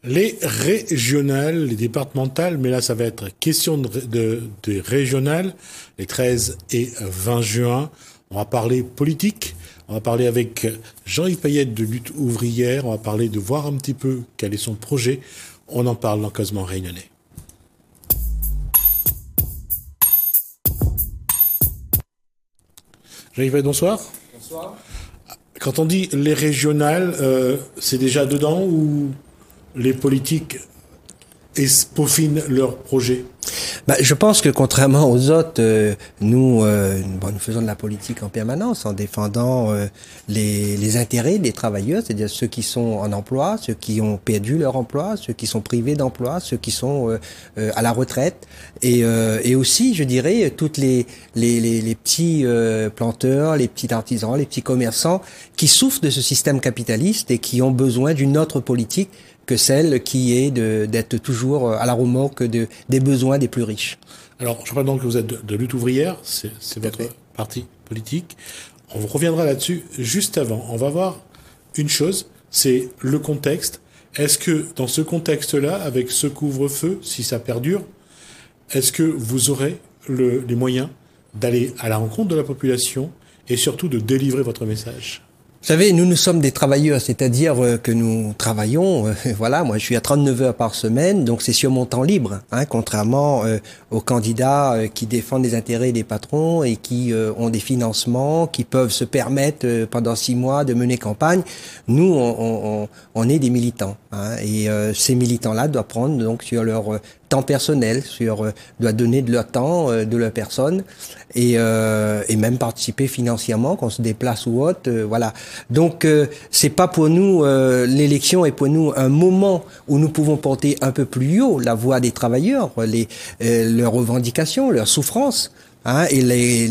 Les régionales, les départementales, mais là ça va être question de régionales, les 13 et 20 juin. On va parler politique, on va parler avec Jean-Yves Payette de Lutte ouvrière, on va parler de voir un petit peu quel est son projet. On en parle dans Causement Réunionnais. Jean-Yves Payette, bonsoir. Bonsoir. Quand on dit les régionales, c'est déjà dedans ou les politiques peaufinent leur projet? Je pense que contrairement aux autres, nous faisons de la politique en permanence en défendant les intérêts des travailleurs, c'est-à-dire ceux qui sont en emploi, ceux qui ont perdu leur emploi, ceux qui sont privés d'emploi, ceux qui sont à la retraite, et aussi, je dirais, toutes les petits planteurs, les petits artisans, les petits commerçants qui souffrent de ce système capitaliste et qui ont besoin d'une autre politique que celle qui est d'être toujours à la remorque des besoins des plus riches. Alors, je rappelle donc que vous êtes de Lutte ouvrière, c'est votre parti politique. On reviendra là-dessus juste avant. On va voir une chose, c'est le contexte. Est-ce que dans ce contexte-là, avec ce couvre-feu, si ça perdure, est-ce que vous aurez les moyens d'aller à la rencontre de la population et surtout de délivrer votre message ? Vous savez, nous sommes des travailleurs, c'est-à-dire que nous travaillons, voilà, moi je suis à 39 heures par semaine, donc c'est sur mon temps libre, contrairement aux candidats qui défendent les intérêts des patrons et qui ont des financements, qui peuvent se permettre pendant 6 mois de mener campagne. Nous, on est des militants, et ces militants-là doivent prendre donc sur leur temps personnel, doivent donner de leur temps, de leur personne, et même participer financièrement quand on se déplace ou autre, voilà. Donc c'est pas pour nous l'élection est pour nous un moment où nous pouvons porter un peu plus haut la voix des travailleurs, leurs revendications, leurs souffrances, et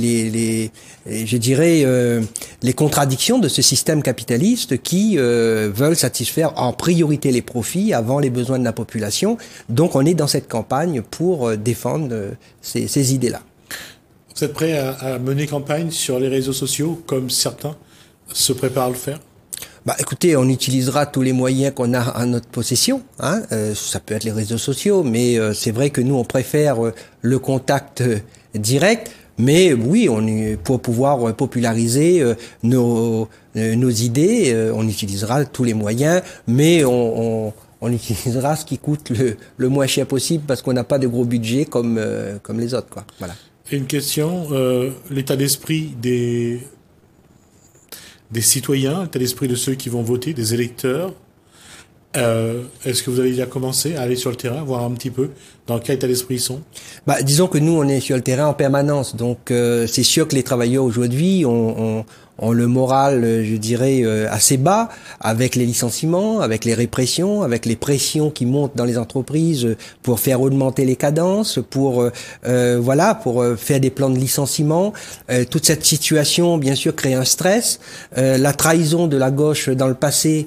je dirais les contradictions de ce système capitaliste qui veulent satisfaire en priorité les profits avant les besoins de la population. Donc on est dans cette campagne pour défendre ces idées-là. Vous êtes prêt à mener campagne sur les réseaux sociaux comme certains se préparent à le faire? Écoutez, on utilisera tous les moyens qu'on a à notre possession. Ça peut être les réseaux sociaux, mais c'est vrai que nous, on préfère le contact direct. Mais oui, pour pouvoir populariser nos idées, on utilisera tous les moyens, mais on utilisera ce qui coûte le moins cher possible parce qu'on n'a pas de gros budget comme les autres, quoi. Voilà. Et une question, l'état d'esprit des citoyens, l'état d'esprit de ceux qui vont voter, des électeurs. Est-ce que vous avez déjà commencé à aller sur le terrain, voir un petit peu dans quel état d'esprit ils sont? Disons que nous, on est sur le terrain en permanence. Donc, c'est sûr que les travailleurs aujourd'hui ont le moral, je dirais, assez bas, avec les licenciements, avec les répressions, avec les pressions qui montent dans les entreprises pour faire augmenter les cadences, pour faire des plans de licenciement. Toute cette situation, bien sûr, crée un stress. La trahison de la gauche dans le passé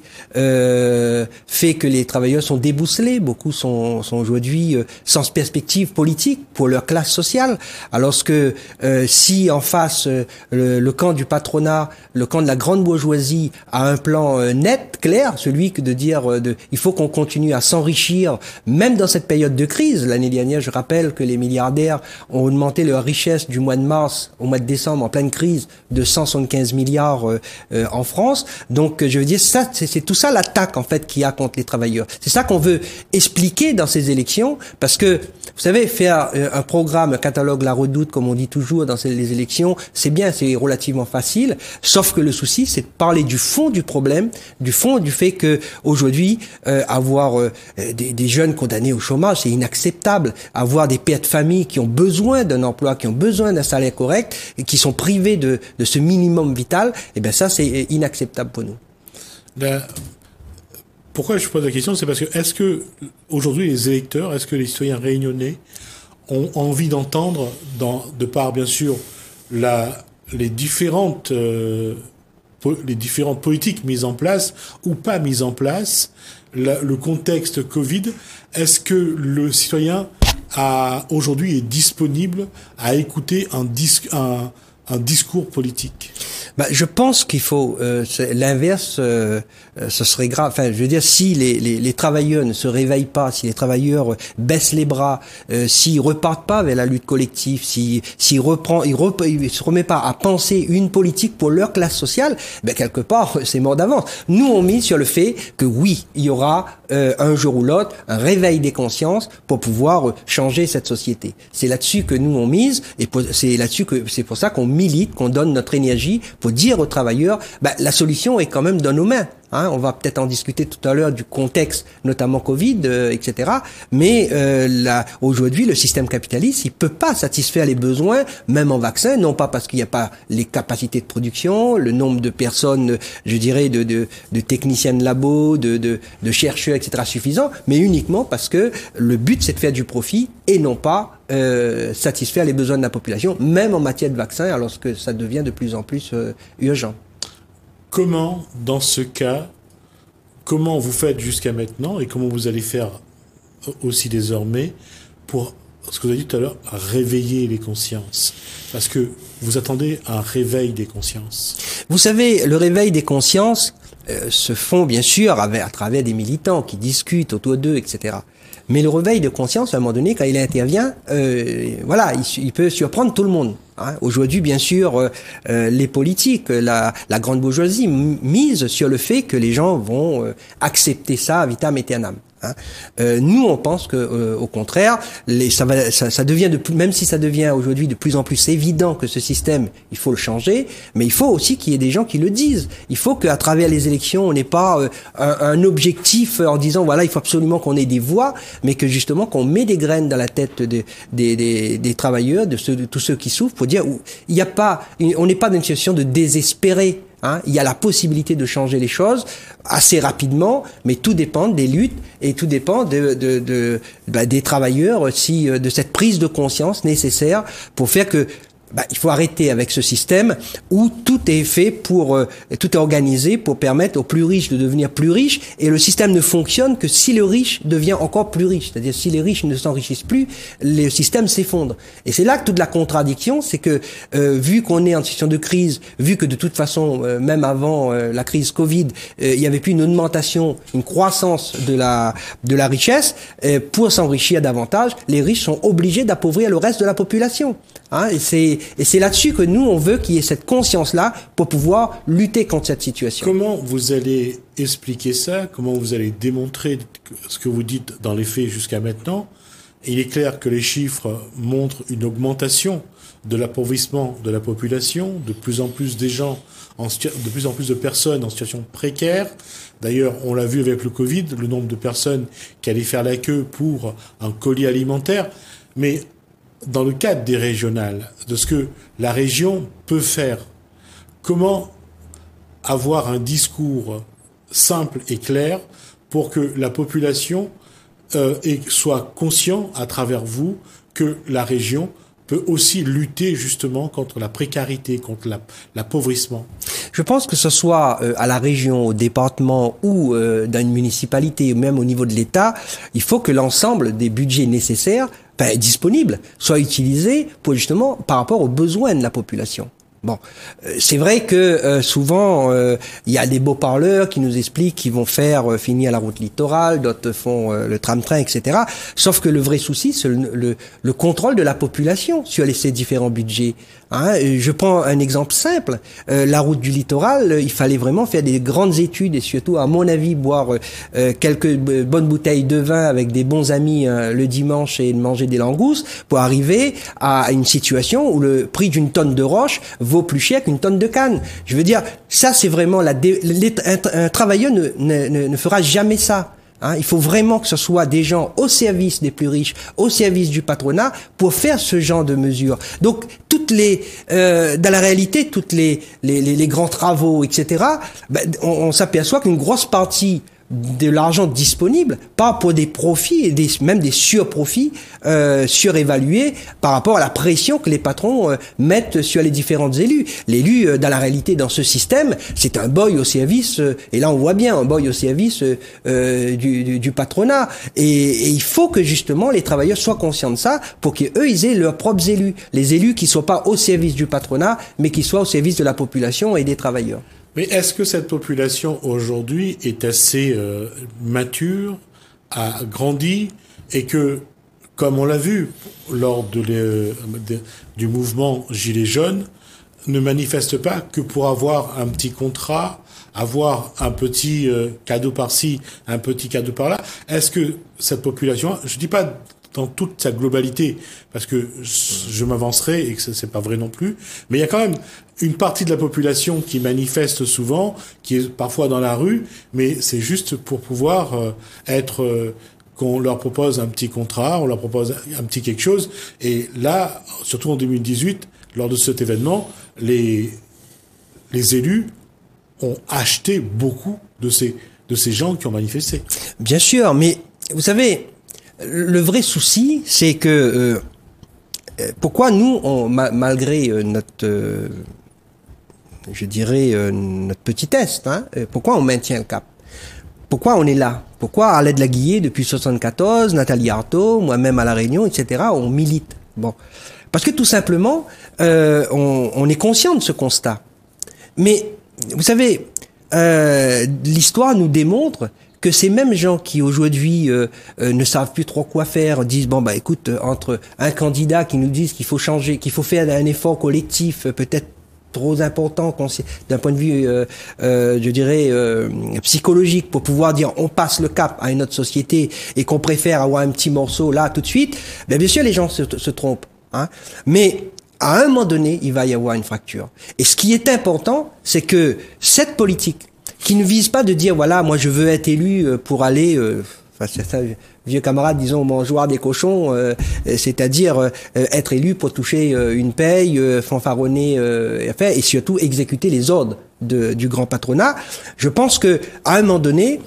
fait que les travailleurs sont déboussolés. Beaucoup sont aujourd'hui sans perspective politique pour leur classe sociale. Alors que si en face le camp du patronat, le camp de la grande bourgeoisie a un plan net, clair, celui que de dire il faut qu'on continue à s'enrichir, même dans cette période de crise. L'année dernière, je rappelle que les milliardaires ont augmenté leur richesse du mois de mars au mois de décembre en pleine crise de 175 milliards en France. Donc, je veux dire, ça, c'est tout ça l'attaque en fait qu'il y a contre les travailleurs. C'est ça qu'on veut expliquer dans ces élections, parce que vous savez, faire un programme, un catalogue La Redoute, comme on dit toujours dans les élections, c'est bien, c'est relativement facile. Sauf que le souci, c'est de parler du fond du problème, du fond du fait que aujourd'hui, avoir des jeunes condamnés au chômage, c'est inacceptable. Avoir des pères de famille qui ont besoin d'un emploi, qui ont besoin d'un salaire correct et qui sont privés de ce minimum vital, ça, c'est inacceptable pour nous. Pourquoi je pose la question, c'est parce que est-ce que aujourd'hui les électeurs, est-ce que les citoyens réunionnais ont envie d'entendre, de par bien sûr les différentes politiques mises en place ou pas mises en place, le contexte Covid, est-ce que le citoyen aujourd'hui est disponible à écouter un discours politique? Je pense qu'il faut l'inverse. Ce serait grave. Enfin, je veux dire, si les travailleurs ne se réveillent pas, si les travailleurs baissent les bras, s'ils repartent pas vers la lutte collective, s'ils se remettent pas à penser une politique pour leur classe sociale, quelque part, c'est mort d'avance. Nous, on mise sur le fait que oui, il y aura un jour ou l'autre un réveil des consciences pour pouvoir changer cette société. C'est là-dessus que nous on mise et c'est pour ça qu'on milite, qu'on donne notre énergie pour dire aux travailleurs, la solution est quand même dans nos mains. On va peut-être en discuter tout à l'heure du contexte, notamment Covid, etc. Mais aujourd'hui, le système capitaliste, il peut pas satisfaire les besoins, même en vaccins, non pas parce qu'il n'y a pas les capacités de production, le nombre de personnes, je dirais, de techniciens de labo, de chercheurs, etc. suffisant, mais uniquement parce que le but, c'est de faire du profit et non pas satisfaire les besoins de la population, même en matière de vaccins, alors que ça devient de plus en plus urgent. Comment, dans ce cas, comment vous faites jusqu'à maintenant et comment vous allez faire aussi désormais pour, ce que vous avez dit tout à l'heure, réveiller les consciences? Parce que vous attendez un réveil des consciences. Vous savez, le réveil des consciences se font bien sûr à travers des militants qui discutent autour d'eux, etc. Mais le réveil de conscience, à un moment donné, quand il intervient, il peut surprendre tout le monde. Aujourd'hui, bien sûr, les politiques, la grande bourgeoisie mise sur le fait que les gens vont accepter ça vitam aeternam. Nous, on pense que, au contraire, ça devient même si ça devient aujourd'hui de plus en plus évident que ce système, il faut le changer, mais il faut aussi qu'il y ait des gens qui le disent. Il faut qu'à travers les élections, on n'ait pas un objectif en disant voilà, il faut absolument qu'on ait des voix, mais que justement qu'on met des graines dans la tête des travailleurs, de tous ceux qui souffrent, pour dire on n'est pas dans une situation de désespérer. Il y a la possibilité de changer les choses assez rapidement, mais tout dépend des luttes et tout dépend des travailleurs aussi, de cette prise de conscience nécessaire pour faire que il faut arrêter avec ce système où tout est fait tout est organisé pour permettre aux plus riches de devenir plus riches, et le système ne fonctionne que si le riche devient encore plus riche. C'est-à-dire si les riches ne s'enrichissent plus, le système s'effondre. Et c'est là que toute la contradiction, c'est que vu qu'on est en situation de crise, vu que de toute façon, même avant la crise Covid, il y avait plus une augmentation, une croissance de la richesse, pour s'enrichir davantage, les riches sont obligés d'appauvrir le reste de la population. Et c'est là-dessus que nous, on veut qu'il y ait cette conscience-là pour pouvoir lutter contre cette situation. Comment vous allez expliquer ça? Comment vous allez démontrer ce que vous dites dans les faits jusqu'à maintenant? Il est clair que les chiffres montrent une augmentation de l'appauvrissement de la population, de plus en plus de plus en plus de personnes en situation précaire. D'ailleurs, on l'a vu avec le Covid, le nombre de personnes qui allaient faire la queue pour un colis alimentaire. Mais dans le cadre des régionales, de ce que la région peut faire, comment avoir un discours simple et clair pour que la population soit consciente à travers vous que la région peut aussi lutter justement contre la précarité, contre l'appauvrissement? Je pense que ce soit à la région, au département ou dans une municipalité, ou même au niveau de l'État, il faut que l'ensemble des budgets nécessaires disponibles soient utilisés pour justement par rapport aux besoins de la population. Bon, c'est vrai que souvent il y a des beaux parleurs qui nous expliquent qu'ils vont faire finir la route littorale, d'autres font le tram-train, etc. Sauf que le vrai souci, c'est le contrôle de la population sur ces différents budgets. Je prends un exemple simple. La route du littoral, il fallait vraiment faire des grandes études et surtout, à mon avis, boire quelques bonnes bouteilles de vin avec des bons amis le dimanche et manger des langoustes pour arriver à une situation où le prix d'une tonne de roche vaut plus cher qu'une tonne de canne. Je veux dire, ça c'est vraiment un travailleur ne fera jamais ça. Il faut vraiment que ce soit des gens au service des plus riches, au service du patronat, pour faire ce genre de mesures. Donc, dans la réalité, toutes les grands travaux, etc., on s'aperçoit qu'une grosse partie de l'argent disponible, pas pour des profits et même des surprofits surévalués par rapport à la pression que les patrons mettent sur les différents élus. L'élu, dans la réalité, dans ce système, c'est un boy au service, et là on voit bien un boy au service du patronat. Et il faut que justement les travailleurs soient conscients de ça pour qu'eux, ils aient leurs propres élus. Les élus qui soient pas au service du patronat, mais qui soient au service de la population et des travailleurs. Mais est-ce que cette population aujourd'hui est assez mature, a grandi, et que, comme on l'a vu lors du mouvement Gilets jaunes, ne manifeste pas que pour avoir un petit contrat, avoir un petit cadeau par-ci, un petit cadeau par-là? Est-ce que cette population, je dis pas dans toute sa globalité, parce que je m'avancerai et que c'est pas vrai non plus, mais il y a quand même une partie de la population qui manifeste souvent, qui est parfois dans la rue, mais c'est juste pour pouvoir qu'on leur propose un petit contrat, on leur propose un petit quelque chose, et là, surtout en 2018, lors de cet événement, les élus ont acheté beaucoup de ces gens qui ont manifesté. Bien sûr, mais vous savez, le vrai souci, c'est que pourquoi nous, malgré notre, je dirais, notre petitesse, pourquoi on maintient le cap? Pourquoi on est là? Pourquoi Arlette Laguiller, depuis 74, Nathalie Arthaud, moi-même à La Réunion, etc., on milite? Bon, parce que tout simplement, on est conscient de ce constat. Mais vous savez, l'histoire nous démontre que ces mêmes gens qui aujourd'hui ne savent plus trop quoi faire, disent bon bah écoute, entre un candidat qui nous dit qu'il faut changer, qu'il faut faire un effort collectif peut-être trop important d'un point de vue je dirais psychologique pour pouvoir dire on passe le cap à une autre société et qu'on préfère avoir un petit morceau là tout de suite, ben bien sûr les gens se trompent, hein, mais à un moment donné il va y avoir une fracture. Et ce qui est important, c'est que cette politique qui ne vise pas de dire voilà moi je veux être élu pour aller c'est ça, vieux camarade disons mangeoire des cochons, c'est-à-dire être élu pour toucher une paye, fanfaronner et surtout exécuter les ordres du grand patronat. Je pense que à un moment donné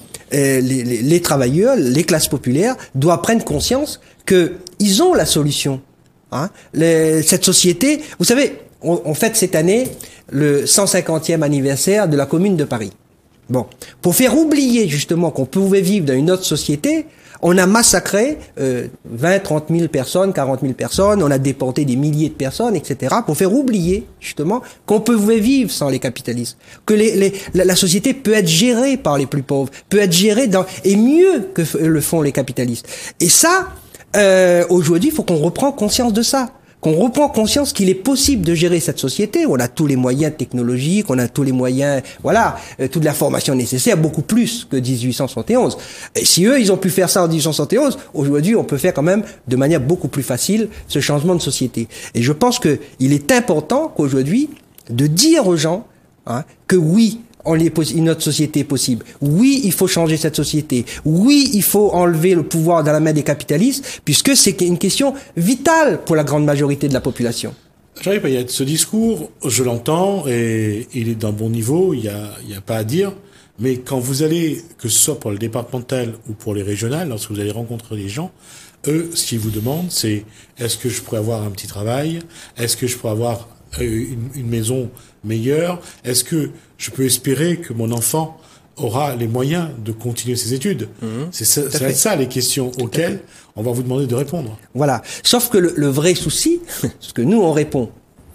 les travailleurs, les classes populaires doivent prendre conscience que ils ont la solution, hein. Cette société, vous savez, on fête cette année le 150e anniversaire de la Commune de Paris. Bon, pour faire oublier justement qu'on pouvait vivre dans une autre société, on a massacré 20, 30 000 personnes, 40 000 personnes, on a déporté des milliers de personnes, etc., pour faire oublier justement qu'on pouvait vivre sans les capitalistes, que la société peut être gérée par les plus pauvres, peut être gérée et mieux que le font les capitalistes. Et ça, aujourd'hui, il faut qu'on reprenne conscience de ça. Qu'on reprend conscience qu'il est possible de gérer cette société. On a tous les moyens technologiques, on a tous les moyens, voilà, toute la formation nécessaire, beaucoup plus que 1871. Et si eux, ils ont pu faire ça en 1871, aujourd'hui, on peut faire quand même de manière beaucoup plus facile ce changement de société. Et je pense que il est important qu'aujourd'hui, de dire aux gens, hein, que oui, notre société est possible. Oui, il faut changer cette société. Oui, il faut enlever le pouvoir dans la main des capitalistes, puisque c'est une question vitale pour la grande majorité de la population. Jean-Yves Payette, ce discours, je l'entends, et il est d'un bon niveau, il y a pas à dire, mais quand vous allez, que ce soit pour le départemental ou pour les régionales, lorsque vous allez rencontrer les gens, eux, ce qu'ils vous demandent, c'est est-ce que je pourrais avoir un petit travail? Est-ce que je pourrais avoir une maison meilleure? Est-ce que je peux espérer que mon enfant aura les moyens de continuer ses études? C'est ça les questions auxquelles on va vous demander de répondre. Voilà. Sauf que le vrai souci, ce que nous on répond,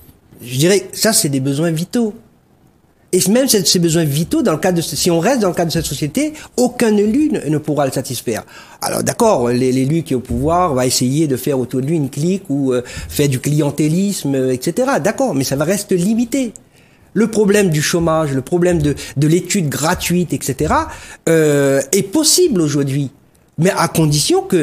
je dirais, ça c'est des besoins vitaux. Et même ces besoins vitaux, dans le cadre si on reste dans le cadre de cette société, aucun élu ne pourra le satisfaire. Alors d'accord, l'élu qui est au pouvoir va essayer de faire autour de lui une clique ou faire du clientélisme, etc. D'accord, mais ça va rester limité. Le problème du chômage, le problème de l'étude gratuite, etc. Est possible aujourd'hui, mais à condition que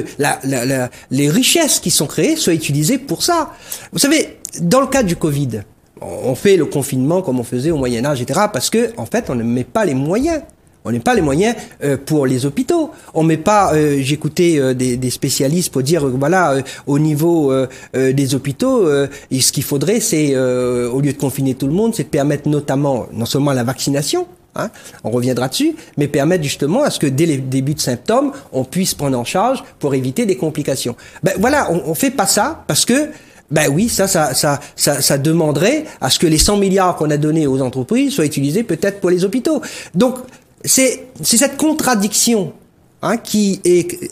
les richesses qui sont créées soient utilisées pour ça. Vous savez, dans le cas du Covid, on fait le confinement comme on faisait au Moyen-Âge, etc. Parce que, en fait, on ne met pas les moyens. On n'est pas les moyens pour les hôpitaux. On met pas. J'écoutais des spécialistes pour dire voilà, au niveau des hôpitaux, ce qu'il faudrait, c'est au lieu de confiner tout le monde, c'est de permettre notamment non seulement la vaccination, hein, on reviendra dessus, mais permettre justement à ce que dès les débuts de symptômes, on puisse prendre en charge pour éviter des complications. Ben voilà, on fait pas ça parce que ben oui, ça demanderait à ce que les 100 milliards qu'on a donnés aux entreprises soient utilisés peut-être pour les hôpitaux. Donc c'est cette contradiction, hein, qui est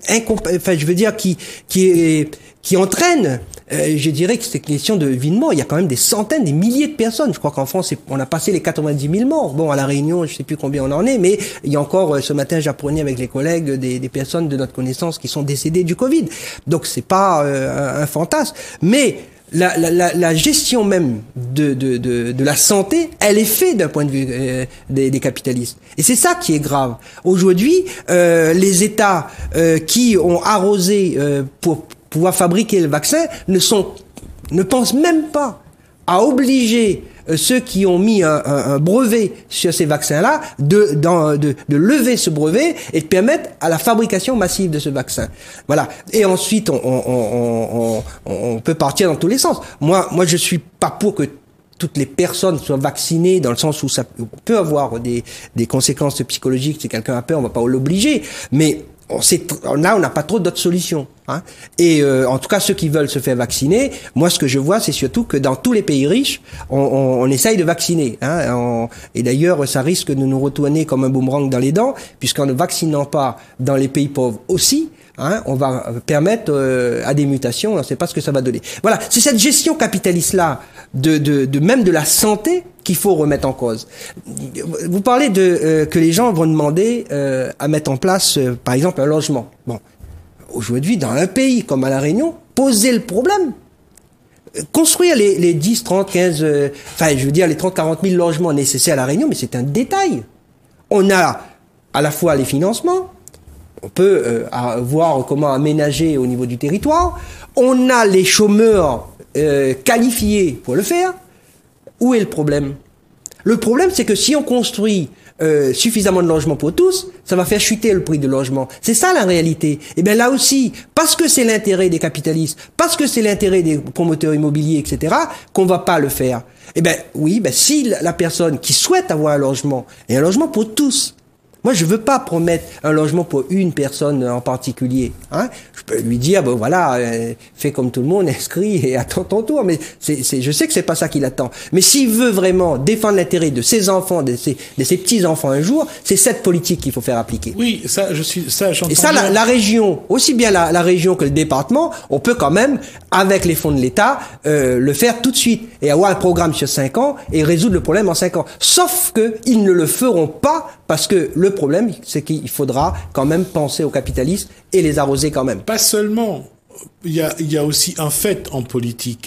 qui entraîne, je dirais que c'est une question de vie de mort. Il y a quand même des centaines, des milliers de personnes. Je crois qu'en France, on a passé les 90 000 morts. Bon, à La Réunion, je sais plus combien on en est, mais il y a encore, ce matin, j'apprenais avec les collègues des personnes de notre connaissance qui sont décédées du Covid. Donc, c'est pas un fantasme. Mais la gestion même de la santé, elle est faite d'un point de vue des capitalistes. Et c'est ça qui est grave. Aujourd'hui, les États qui ont arrosé pour pouvoir fabriquer le vaccin ne pensent même pas à obliger ceux qui ont mis un brevet sur ces vaccins-là de lever ce brevet et de permettre à la fabrication massive de ce vaccin. Voilà. Et ensuite, on peut partir dans tous les sens. Moi, je suis pas pour que toutes les personnes soient vaccinées, dans le sens où ça peut avoir des conséquences psychologiques. Si quelqu'un a peur, on va pas l'obliger. Mais on n'a pas trop d'autres solutions, hein. Et en tout cas, ceux qui veulent se faire vacciner, moi, ce que je vois, c'est surtout que dans tous les pays riches, on essaye de vacciner, hein. Et d'ailleurs, ça risque de nous retourner comme un boomerang dans les dents, puisqu'en ne vaccinant pas dans les pays pauvres aussi, hein, on va permettre à des mutations. On ne sait pas ce que ça va donner. Voilà, c'est cette gestion capitaliste-là de même de la santé qu'il faut remettre en cause. Vous parlez que les gens vont demander à mettre en place, par exemple, un logement. Bon, aujourd'hui, dans un pays comme à La Réunion, poser le problème. Construire les 10, 30, 15, les 30, 40 000 logements nécessaires à La Réunion, mais c'est un détail. On a à la fois les financements, on peut voir comment aménager au niveau du territoire, on a les chômeurs qualifiés pour le faire. Où est le problème? Le problème, c'est que si on construit suffisamment de logements pour tous, ça va faire chuter le prix du logement. C'est ça la réalité. Et bien là aussi, parce que c'est l'intérêt des capitalistes, parce que c'est l'intérêt des promoteurs immobiliers, etc., qu'on va pas le faire. Eh ben oui, si la personne qui souhaite avoir un logement, et un logement pour tous. Moi, je veux pas promettre un logement pour une personne en particulier, hein. Je peux lui dire, fais comme tout le monde, inscris et attends ton tour. Mais je sais que c'est pas ça qu'il attend. Mais s'il veut vraiment défendre l'intérêt de ses enfants, de ses petits-enfants un jour, c'est cette politique qu'il faut faire appliquer. Oui, j'entends. Et ça, la région, aussi bien la région que le département, on peut quand même, avec les fonds de l'État, le faire tout de suite et avoir un programme sur 5 ans et résoudre le problème en 5 ans. Sauf que ils ne le feront pas parce que le problème, c'est qu'il faudra quand même penser aux capitalistes et les arroser quand même. Pas seulement. Il y a aussi un fait en politique.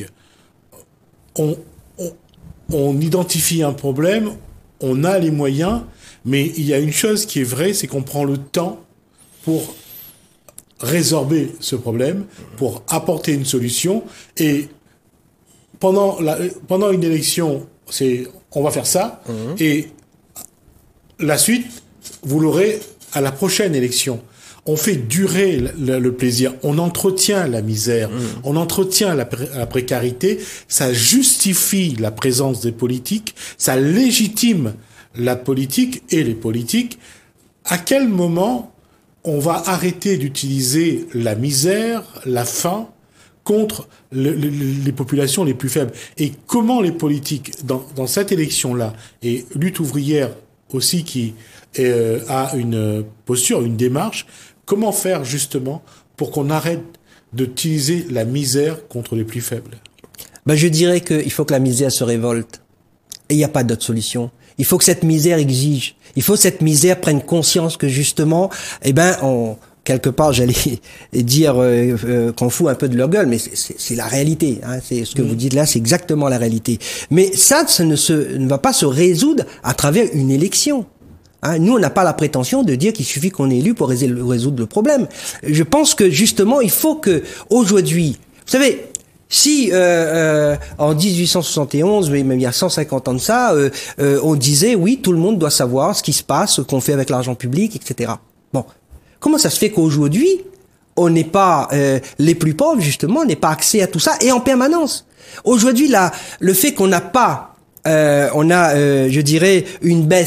On identifie un problème, on a les moyens, mais il y a une chose qui est vraie, c'est qu'on prend le temps pour résorber ce problème, pour apporter une solution. Et pendant une élection, on va faire ça, et la suite, vous l'aurez à la prochaine élection. On fait durer le plaisir, on entretient la misère, on entretient la précarité, ça justifie la présence des politiques, ça légitime la politique et les politiques. À quel moment on va arrêter d'utiliser la misère, la faim contre les populations les plus faibles? Et comment les politiques, dans cette élection-là, et Lutte ouvrière aussi qui a une posture, une démarche, comment faire justement pour qu'on arrête d'utiliser la misère contre les plus faibles? Je dirais qu'il faut que la misère se révolte. Et il n'y a pas d'autre solution. Il faut que cette misère exige. Il faut que cette misère prenne conscience que justement, quelque part, j'allais dire qu'on fout un peu de leur gueule, mais c'est la réalité. Hein. C'est ce que vous dites là, c'est exactement la réalité. Mais ça ne va pas se résoudre à travers une élection. Hein, nous, on n'a pas la prétention de dire qu'il suffit qu'on est élu pour résoudre le problème. Je pense que justement, il faut que aujourd'hui, vous savez, si en 1871, mais même il y a 150 ans de ça, on disait oui, tout le monde doit savoir ce qui se passe, ce qu'on fait avec l'argent public, etc. Bon, comment ça se fait qu'aujourd'hui, on n'est pas les plus pauvres justement, n'aient pas accès à tout ça et en permanence. Aujourd'hui, le fait qu'on n'a pas, je dirais, une baisse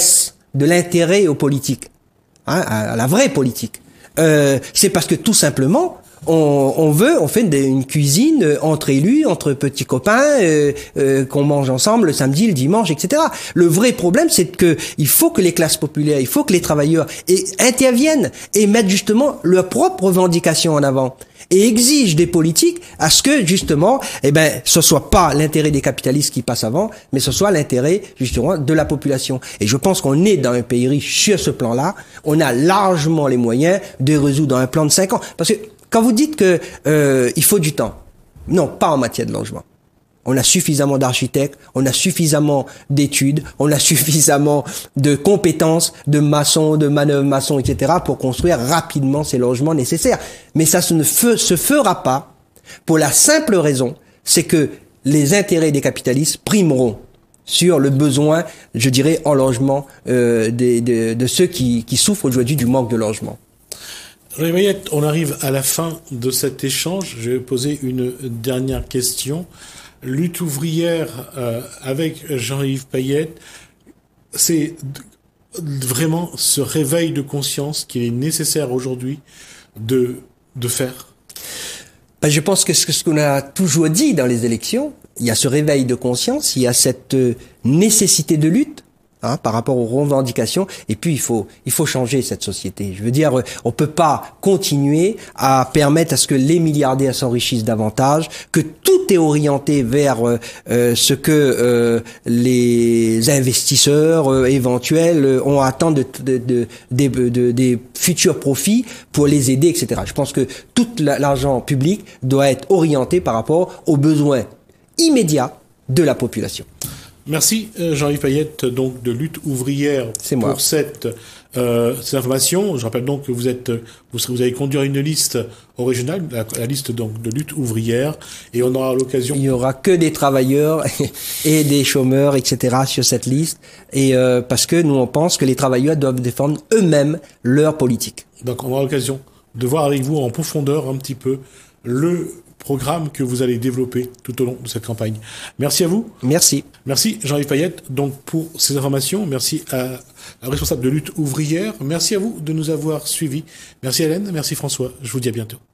de l'intérêt aux politiques, hein, à la vraie politique. C'est parce que tout simplement, on fait une cuisine entre élus, entre petits copains, qu'on mange ensemble le samedi, le dimanche, etc. Le vrai problème, c'est que il faut que les classes populaires, il faut que les travailleurs interviennent et mettent justement leurs propres revendications en avant et exigent des politiques à ce que justement, ce soit pas l'intérêt des capitalistes qui passe avant, mais ce soit l'intérêt justement de la population. Et je pense qu'on est dans un pays riche sur ce plan-là. On a largement les moyens de résoudre un plan de 5 ans, parce que quand vous dites que il faut du temps, non, pas en matière de logement. On a suffisamment d'architectes, on a suffisamment d'études, on a suffisamment de compétences, de maçons, de manœuvres maçons, etc. pour construire rapidement ces logements nécessaires. Mais ça se fera pas pour la simple raison, c'est que les intérêts des capitalistes primeront sur le besoin, je dirais, en logement de ceux qui souffrent aujourd'hui du manque de logement. Jean-Yves Payette, on arrive à la fin de cet échange. Je vais poser une dernière question. Lutte ouvrière avec Jean-Yves Payette, c'est vraiment ce réveil de conscience qu'il est nécessaire aujourd'hui de faire? Je pense que ce qu'on a toujours dit dans les élections, il y a ce réveil de conscience, il y a cette nécessité de lutte, hein, par rapport aux revendications, et puis il faut changer cette société. Je veux dire, on peut pas continuer à permettre à ce que les milliardaires s'enrichissent davantage, que tout est orienté vers ce que les investisseurs éventuels ont à attendre des futurs profits pour les aider, etc. Je pense que tout l'argent public doit être orienté par rapport aux besoins immédiats de la population. Merci Jean-Yves Payette, donc de Lutte ouvrière, pour cette information. Je rappelle donc que vous allez conduire une liste au régional, la liste donc de Lutte ouvrière, et on aura l'occasion. Il y aura que des travailleurs et des chômeurs, etc. sur cette liste, et parce que nous on pense que les travailleurs doivent défendre eux-mêmes leur politique. Donc on aura l'occasion de voir avec vous en profondeur un petit peu le programme que vous allez développer tout au long de cette campagne. Merci à vous. Merci. Merci Jean-Yves Payette donc pour ces informations. Merci à la responsable de Lutte ouvrière. Merci à vous de nous avoir suivis. Merci Hélène, merci François. Je vous dis à bientôt.